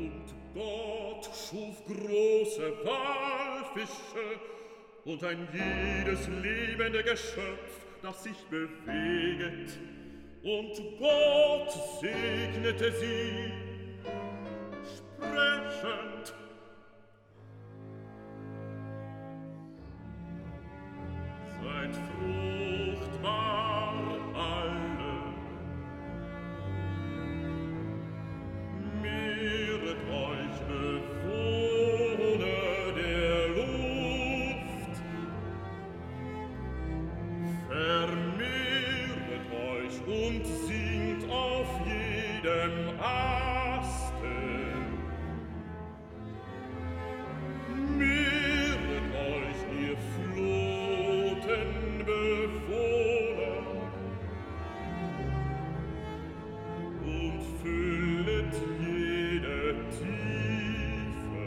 Und Gott schuf große Walfische und ein jedes lebende Geschöpf, das sich beweget. Und Gott segnete sie, sprechend: Seid fruchtbar alle, mehret euch Bewohner der Luft, vermehret euch und singt auf jedem Aste, mehret euch, ihr Flotenbewohner, und füllet jede Tiefe.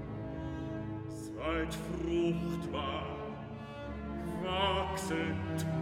Seid fruchtbar, wachset